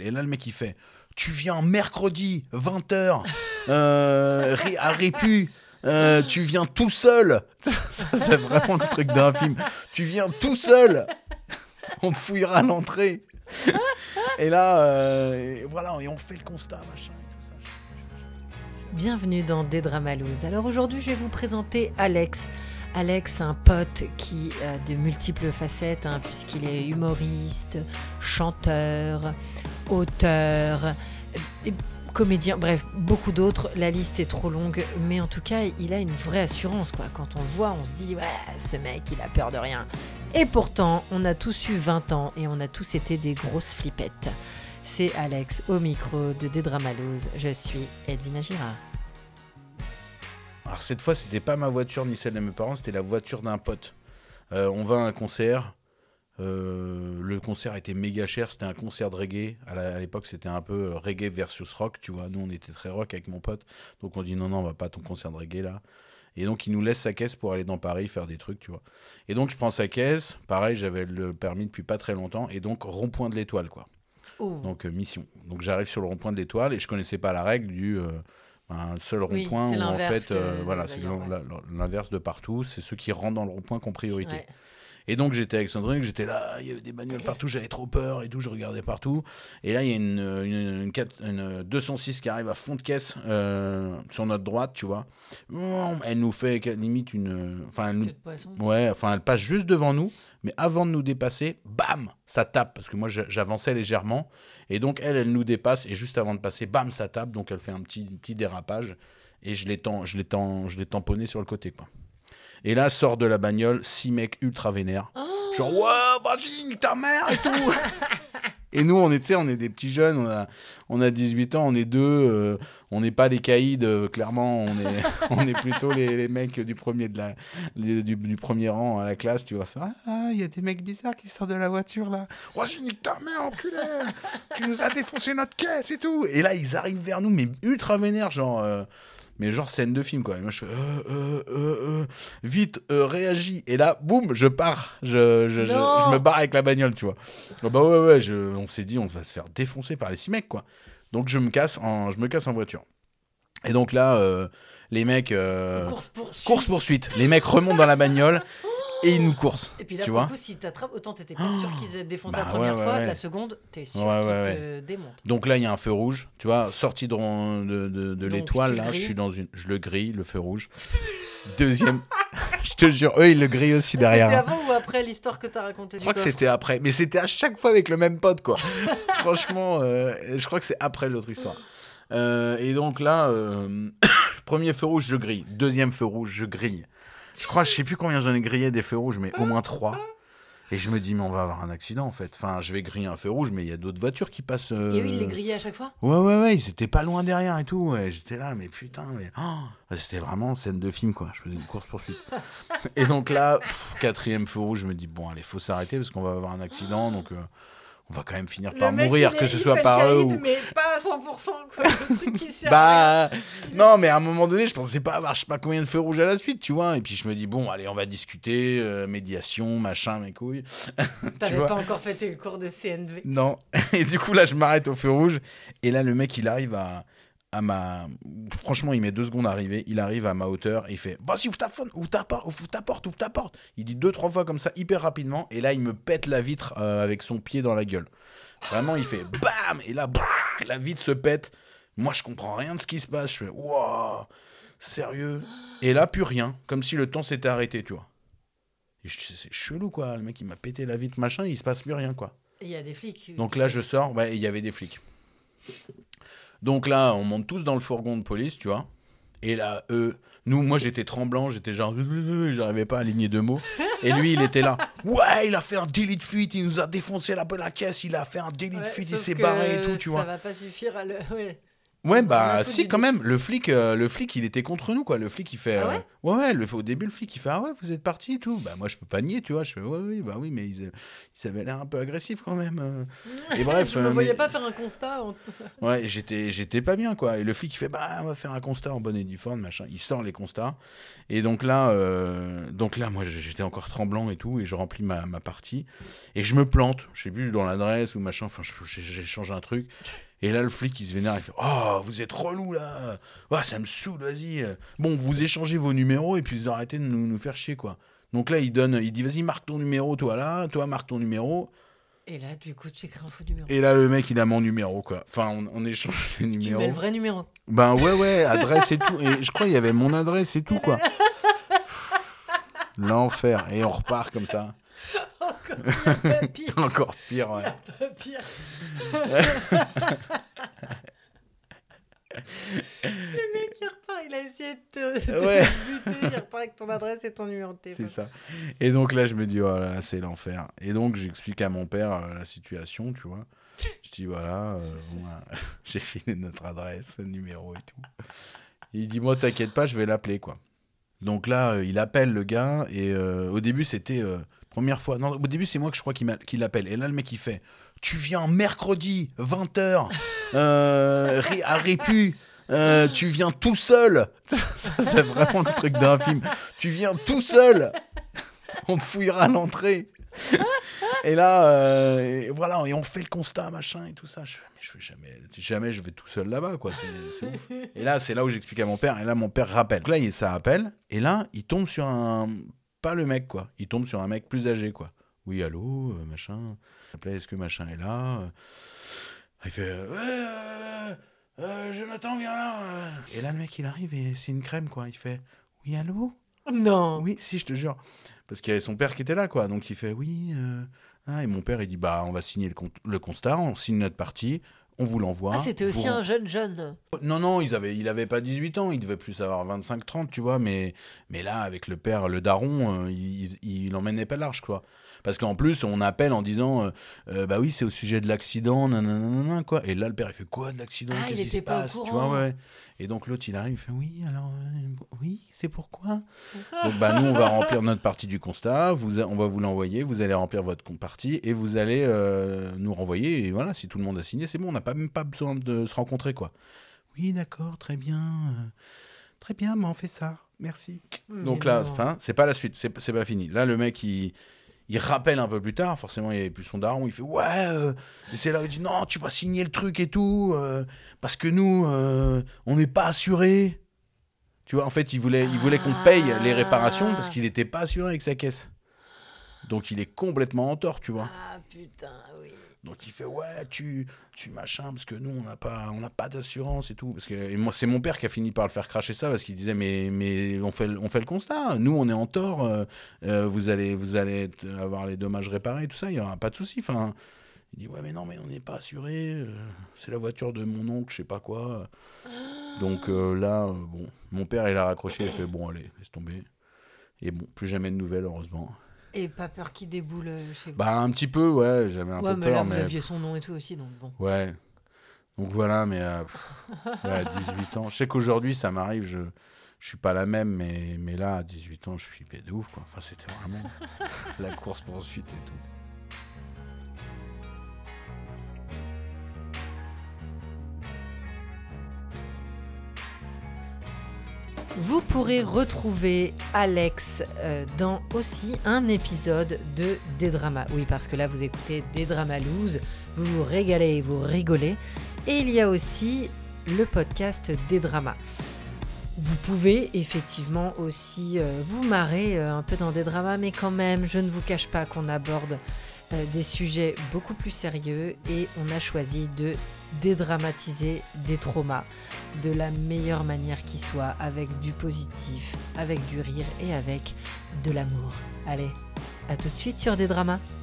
Et là, le mec, il fait « Tu viens mercredi, 20h, à Répu, tu viens tout seul. » Ça, c'est vraiment le truc d'un film. « Tu viens tout seul. On te fouillera à l'entrée. » Et là, voilà, et on fait le constat, machin. Bienvenue dans Dédramalose. Alors aujourd'hui, je vais vous présenter Alex. Alex, un pote qui a de multiples facettes, puisqu'il est humoriste, chanteur, auteur, comédien, bref, beaucoup d'autres. La liste est trop longue, mais en tout cas, il a une vraie assurance, quoi. Quand on le voit, on se dit, ouais, ce mec, il a peur de rien. Et pourtant, on a tous eu 20 ans et on a tous été des grosses flippettes. C'est Alex au micro de Dédramalose. Je suis Edwina Girard. Alors cette fois, c'était pas ma voiture ni celle de mes parents, c'était la voiture d'un pote. On va à un concert. Le concert était méga cher, c'était un concert de reggae. À l'époque, c'était un peu reggae versus rock, tu vois. Nous, on était très rock avec mon pote. Donc on dit non, on va pas à ton concert de reggae là. Et donc, il nous laisse sa caisse pour aller dans Paris faire des trucs, tu vois. Et donc, je prends sa caisse. Pareil, j'avais le permis depuis pas très longtemps. Et donc, rond-point de l'Étoile, quoi. Donc mission. Donc j'arrive sur le rond-point de l'Étoile et je connaissais pas la règle du un seul rond-point où en fait voilà, c'est l'inverse de partout, c'est ceux qui rentrent dans le rond-point qui ont priorité. Ouais. Et donc j'étais avec Sandrine, j'étais là, il y avait des bagnoles partout, j'avais trop peur et tout, je regardais partout. Et là il y a une 206 qui arrive à fond de caisse sur notre droite, tu vois. Elle nous fait limite elle passe juste devant nous. Mais avant de nous dépasser, bam, ça tape. Parce que moi, j'avançais légèrement. Et donc, elle nous dépasse. Et juste avant de passer, bam, ça tape. Donc, elle fait un petit dérapage. Et je l'ai tamponné sur le côté, quoi. Et là, sort de la bagnole 6 mecs ultra vénères. Oh, genre, ouais, vas-y, nique ta mère et tout. Et nous, on est des petits jeunes, on a 18 ans, on est deux, on n'est pas des caïds, clairement, on est plutôt les mecs du premier rang à la classe, tu vas faire « Ah, il y a des mecs bizarres qui sortent de la voiture, là. Oh, je nique ta mère, enculé. Tu nous as défoncé notre caisse et tout. » Et là, ils arrivent vers nous, mais ultra vénères, genre... mais genre scène de film, quoi. Et moi, je fais vite, réagis. Et là, boum, je pars. Je me barre avec la bagnole, tu vois. Bah ouais, on s'est dit, on va se faire défoncer par les 6 mecs, quoi. Donc, je me casse en voiture. Et donc là, les mecs... Course-poursuite. Les mecs remontent dans la bagnole et ils nous coursent. Et puis là, tu pour vois, le coup, si t'attrapes, autant t'étais pas sûr qu'ils aient défoncé la première fois, la seconde, t'es sûr qu'ils te démontent. Donc là, il y a un feu rouge, tu vois, sortie de l'étoile, là, je le grille, le feu rouge. Deuxième, je te jure, eux, ils le grillent aussi derrière. C'était avant ou après l'histoire que t'as racontée? Je crois que c'était après, mais c'était à chaque fois avec le même pote, quoi. Franchement, je crois que c'est après l'autre histoire. Et donc là, premier feu rouge, je grille. Deuxième feu rouge, je grille. Je sais plus combien j'en ai grillé des feux rouges, mais au moins 3. Et je me dis, mais on va avoir un accident, en fait. Enfin, je vais griller un feu rouge, mais il y a d'autres voitures qui passent. Et eux, ils les grillaient à chaque fois ? Ouais, ils étaient pas loin derrière et tout. Et j'étais là, mais putain, mais... c'était vraiment scène de film, quoi. Je faisais une course-poursuite. Et donc là, 4e feu rouge, je me dis, bon, allez, faut s'arrêter parce qu'on va avoir un accident, donc... on va quand même finir par mourir, que ce soit par eux ou... mais pas à 100%, quoi. Le truc qui sert à rien. Non, mais à un moment donné, je pensais pas avoir je sais pas combien de feux rouges à la suite, tu vois. Et puis je me dis, bon, allez, on va discuter, médiation, machin, mes couilles. T'avais pas encore fait tes cours de CNV. Non. Et du coup, là, je m'arrête au feu rouge. Et là, le mec, il arrive à ma... Franchement, il met 2 secondes à arriver. Il arrive à ma hauteur et il fait « Vas-y, ouvre ta porte. » Il dit 2-3 fois comme ça, hyper rapidement. Et là, il me pète la vitre avec son pied dans la gueule. Vraiment, il fait « Bam !» Et là, la vitre se pète. Moi, je comprends rien de ce qui se passe. Je fais « Wow, sérieux ?» Et là, plus rien. Comme si le temps s'était arrêté, tu vois. Et c'est chelou, quoi. Le mec, il m'a pété la vitre, machin. Il se passe plus rien, quoi. Et il y a des flics. Donc là, je sors. Ouais, il y avait des flics. Donc là, on monte tous dans le fourgon de police, tu vois. Et là, moi, j'étais tremblant, j'étais genre... J'arrivais pas à aligner 2 mots. Et lui, il était là. Ouais, il a fait un délit de fuite, il nous a défoncé la caisse, il a fait un délit de fuite, il s'est barré et tout, tu vois. Ça va pas suffire à le... Ouais. Ouais, Rien bah à foutre si du quand doute. même. Le flic, il était contre nous quoi. Le flic il fait, ouais, au début le flic il fait ah ouais vous êtes partis et tout. Bah moi je peux pas nier, tu vois. Je fais ouais oui bah oui mais ils avaient l'air un peu agressifs quand même. Et bref, Je me voyais mais- pas faire un constat. ouais j'étais pas bien quoi. Et le flic il fait bah on va faire un constat en bonne et due forme machin. Il sort les constats. Et donc là moi j'étais encore tremblant et tout et je remplis ma partie et je me plante. Je sais plus dans l'adresse ou machin. Enfin j'ai changé un truc. Et là, le flic, il se vénère, il fait « Oh, vous êtes relou, là ouais, ça me saoule, vas-y. Bon, vous échangez vos numéros et puis vous arrêtez de nous faire chier, quoi. » Donc là, il dit « Vas-y, marque ton numéro, toi, là. Toi, marque ton numéro. Et là, du coup, tu écris un faux numéro. » Et là, le mec, il a mon numéro, quoi. Enfin, on échange les Tu numéros. mets le vrai numéro. Ben ouais, adresse et tout. Et je crois qu'il y avait mon adresse et tout, quoi. L'enfer. Et on repart comme ça. Encore pire. Encore pire, ouais. Un peu pire. Le mec, il repart, il a essayé de te Ouais. buter, il repart avec ton adresse et ton numéro de téléphone. C'est ça. Et donc là, je me dis, oh là là, c'est l'enfer. Et donc, j'explique à mon père la situation, tu vois. Je dis, voilà, j'ai filé notre adresse, numéro et tout. Il dit, moi, t'inquiète pas, je vais l'appeler, quoi. Donc là, il appelle le gars, et au début, c'était première fois. Non, au début, c'est moi que je crois qu'il l'appelle. Et là, le mec, il fait, tu viens mercredi, 20h, à Répu. Tu viens tout seul. Ça, c'est vraiment le truc d'un film. Tu viens tout seul. On te fouillera à l'entrée. Et là, et voilà, et on fait le constat, machin, et tout ça. Je fais, mais je vais jamais je vais tout seul là-bas, quoi. C'est ouf. Et là, c'est là où j'explique à mon père. Et là, mon père rappelle. Donc là, ça appelle. Et là, il tombe sur pas le mec, quoi. Il tombe sur un mec plus âgé, quoi. Oui, allô, machin. Est-ce que machin est là Il fait, Jonathan, viens là. Et là, le mec, il arrive et c'est une crème, quoi. Il fait, oui, allô. Non. Oui, si, je te jure. Parce qu'il y avait son père qui était là, quoi. Donc il fait, oui. Et mon père, il dit, bah, on va signer le constat, on signe notre partie, on vous l'envoie. Ah, c'était aussi un jeune. Non, il avait pas 18 ans, il devait plus avoir 25-30, tu vois. Mais là, avec le père, le daron, il emmenait pas large, quoi. Parce qu'en plus, on appelle en disant bah oui, c'est au sujet de l'accident, nanana, quoi. Et là, le père, il fait quoi de l'accident? Ah, Qu'est-ce il qui se était pas au passe? Tu courant. vois, ouais. Et donc, l'autre, il arrive, il fait oui, alors, oui, c'est pourquoi? Donc, bah, nous, on va remplir notre partie du constat, on va vous l'envoyer, vous allez remplir votre partie et vous allez nous renvoyer. Et voilà, si tout le monde a signé, c'est bon, on n'a même pas besoin de se rencontrer, quoi. Oui, d'accord, très bien, mais on fait ça, merci. Donc là, c'est pas la suite, c'est pas fini. Là, le mec, il rappelle un peu plus tard, forcément il n'y avait plus son daron, il fait ouais, et c'est là où il dit non, tu vas signer le truc et tout, parce que nous, on n'est pas assuré. Tu vois, en fait, il voulait qu'on paye les réparations parce qu'il n'était pas assuré avec sa caisse. Donc il est complètement en tort, tu vois. Ah putain, oui. Donc il fait ouais, tu machin, parce que nous on n'a pas d'assurance et tout. Parce que et moi, c'est mon père qui a fini par le faire cracher ça parce qu'il disait mais on fait le constat, nous on est en tort, vous allez avoir les dommages réparés, tout ça, il y aura pas de souci. Enfin, il dit ouais mais non mais on n'est pas assuré, c'est la voiture de mon oncle, je sais pas quoi. Donc là bon, mon père il a raccroché, il a fait bon allez laisse tomber. Et bon, plus jamais de nouvelles heureusement. Et pas peur qu'il déboule chez vous. Bah un petit peu ouais, j'avais un peu mais peur, là, vous aviez son nom et tout aussi, donc bon. Ouais. Donc voilà, mais à 18 ans. Je sais qu'aujourd'hui, ça m'arrive, je suis pas la même, mais là, à 18 ans, je suis bête de ouf, quoi. Enfin, c'était vraiment la course-poursuite et tout. Vous pourrez retrouver Alex dans aussi un épisode de Dédrama. Oui, parce que là, vous écoutez Dédrama Loose, vous vous régalez et vous rigolez. Et il y a aussi le podcast Dédrama. Vous pouvez effectivement aussi vous marrer un peu dans Dédrama, mais quand même, je ne vous cache pas qu'on aborde des sujets beaucoup plus sérieux et on a choisi de dédramatiser des traumas de la meilleure manière qui soit, avec du positif, avec du rire et avec de l'amour. Allez, à tout de suite sur Dédrama.